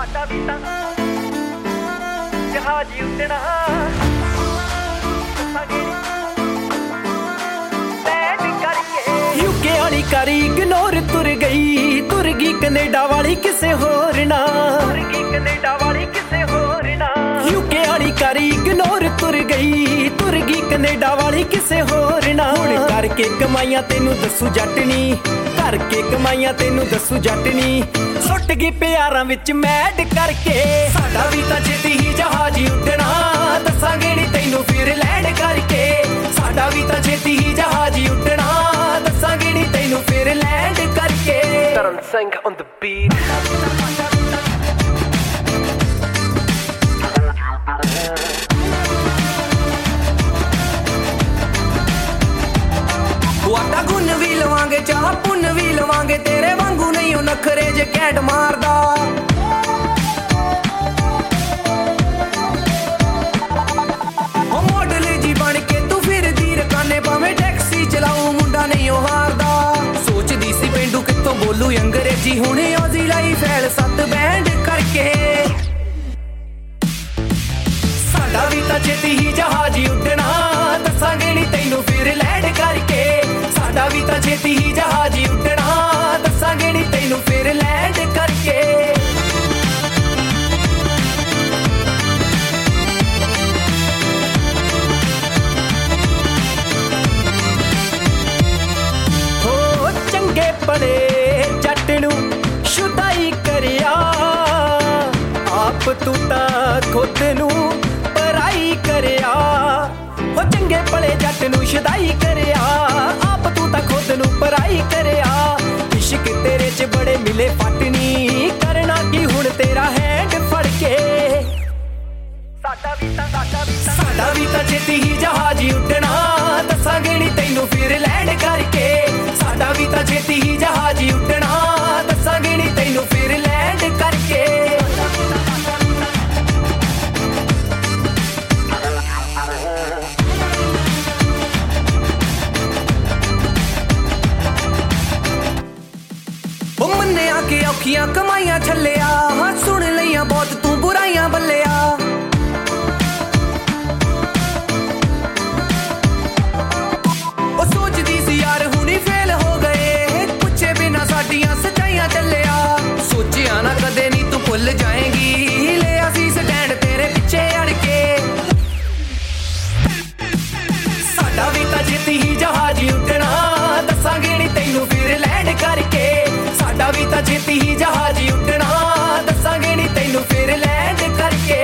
ਸਾਡਾ ਵੀ ਤਾਂ ਜਹਾਜ਼ ਹੀ ਉੱਡਣਾ ਯੂਕੇ ਵਾਲੀ ਕਰੀ ਇਗਨੋਰ ਤੁਰ ਗਈ ਕੈਨੇਡਾ ਵਾਲੀ ਕਿਸੇ ਹੋਰ ਨਾ ਯੂਕੇ ਵਾਲੀ ਕਰੀ ਇਗਨੋਰ ਤੁਰ ਗਈ ਕੈਨੇਡਾ ਵਾਲੀ ਕਿਸੇ ਹੋਰ ਨਾ ਹੁਣ ਕਰਕੇ ਕਮਾਈਆਂ ਤੈਨੂੰ ਦੱਸੂ ਜੱਟ ਨੀ ਕਰਕੇ ਕਮਾਈਆਂ ਤੈਨੂੰ ਦੱਸੂ ਜੱਟ ਨੀ ਸੁੱਟ ਗਈ ਪਿਆਰਾਂ ਵਿੱਚ ਮੈਡ ਕਰਕੇ ਸਾਡਾ ਵੀ ਤਾਂ ਛੇਤੀ ਹੀ ਜਹਾਜ਼ ਹੀ ਉੱਡਣਾ ਦੱਸਾਂਗੇ ਨੀ ਤੈਨੂੰ ਫਿਰ ਲੈਂਡ ਕਰਕੇ ਸਾਡਾ ਵੀ ਤਾਂ ਛੇਤੀ ਹੀ ਜਹਾਜ਼ ਹੀ ਉੱਡਣਾ ਦੱਸਾਂਗੇ ਨੀ ਤੈਨੂੰ ਫਿਰ ਲੈਂਡ ਕਰਕੇ Taran Singh on the beat ਆਟਾ ਗੁੰਨ ਵੀ ਲਵਾਂਗੇ ਚਾਹ ਪੁੰਨ ਵੀ ਲਵਾਂਗੇ ਤੇਰੇ ਵਾਂਗੂ ਨਹੀਂ ਉਹ ਨਖਰੇ ਜੇ ਕੈਂਟ ਮਾਰਦਾ ਉਹ ਮਾਡਲ ਜੀ ਬਣ ਕੇ ਤੂੰ ਫਿਰਦੀ ਰਕਾਨੇ ਭਾਵੇਂ ਟੈਕਸੀ ਚਲਾਉ ਮੁੰਡਾ ਨਹੀਂ ਉਹ ਹਾਰਦਾ ਸੋਚਦੀ ਸੀ ਪਿੰਡੂ ਕਿੱਥੋਂ ਬੋਲੂ ਅੰਗਰੇਜ਼ੀ ਹੁਣ ਔਜ਼ੀ ਲਾਈ ਫੈਲ 7 ਬੈਂਡ ਕਰਕੇ ਸਾਡਾ ਵੀ ਤਾਂ ਛੇਤੀ ਹੀ ਜਹਾਜ਼ ਹੀ ਉੱਡਣਾ ਦੱਸਾਂਗੇ ਨੀ ਤੈਨੂੰ ਫਿਰ ਲੈਂਡ ਕਰਕੇ ਸਾਡਾ ਵੀ ਤਾਂ ਛੇਤੀ ਹੀ ਜਹਾਜ਼ ਹੀ ਉੱਡਣਾ ਦੱਸਾਂਗੇ ਨੀ ਤੈਨੂੰ ਫਿਰ ਲੈਂਡ ਕਰਕੇ ਹੋ ਚੰਗੇ ਭਲੇ ਜੱਟ ਨੂੰ ਸ਼ੁਦਾਈ ਕਰਿਆ ਆਪ ਤੂੰ ਤਾਂ ਖੁਦ ਨੂੰ ਪਰਾਈ ਕਰਿਆ ਹੋ ਚੰਗੇ ਭਲੇ ਜੱਟ ਨੂੰ ਸ਼ੁਦਾਈ ਕਰਿਆ ਆਪ ਤੂੰ ਤਾਂ ਖੁਦ ਨੂੰ ਪਰਾਈ ਕਰਿਆ ਇਸ਼ਕ ਤੇਰੇ 'ਚ ਬੜੇ ਮਿਲੇ ਫਟਨੀ ਕਰਨਾ ਕੀ ਹੁਣ ਤੇਰਾ ਹੈਂਡ ਫੜ ਕੇ ਸਾਡਾ ਵੀ ਤਾਂ ਛੇਤੀ ਹੀ ਜਹਾਜ਼ ਹੀ ਉੱਡਣਾ ਦੱਸਾਂਗੇ ਨੀ ਤੈਨੂੰ ਫਿਰ ਲੈਂਡ ਕਰਕੇ ਸਾਡਾ ਵੀ ਤਾਂ ਛੇਤੀ ਹੀ ਜਹਾਜ਼ ਹੀ ਉੱਡਣਾ ਦੱਸਾਂਗੇ ਨੀ ਤੈਨੂੰ ਫਿਰ ਲੈਂਡ ਕਰਕੇ ਉਹ ਮੰਨਿਆ ਕਿ ਔਖੀਆਂ ਕਮਾਈਆਂ ਛੱਲਿਆ ਸੁਣ ਲਈਆਂ ਬਹੁਤ ਤੂੰ ਬੁਰਾਈਆਂ ਬੱਲਿਆ ਉਹ ਸੋਚਦੀ ਸੀ ਯਾਰ ਹੁਣੀ ਫੇਲ ਹੋ ਗਏ ਪੁੱਛੇ ਬਿਨਾ ਸਾਡੀਆਂ ਸੱਚਾਈਆਂ ਚੱਲਿਆ ਸੋਚਿਆ ਨਾ ਕਦੇ ਨੀ ਤੂੰ ਭੁੱਲ ਜਾਏਂਗੀ ਲੈ ਅਸੀਂ ਸਟੈਂਡ ਤੇਰੇ ਪਿੱਛੇ ਅੜ ਕੇ ਸਾਡਾ ਵੀ ਤਾਂ ਛੇਤੀ ਹੀ ਜਹਾਜ਼ ਹੀ ਉੱਡਣਾ ਦੱਸਾਂਗੇ ਨੀ ਤੈਨੂੰ ਫਿਰ ਲੈਂਡ ਕਰਕੇ ਸਾਡਾ ਵੀ ਤਾਂ ਛੇਤੀ ਹੀ ਜਹਾਜ਼ ਹੀ ਉੱਡਣਾ ਦੱਸਾਂਗੇ ਨੀ ਤੈਨੂੰ ਫਿਰ ਲੈਂਡ ਕਰਕੇ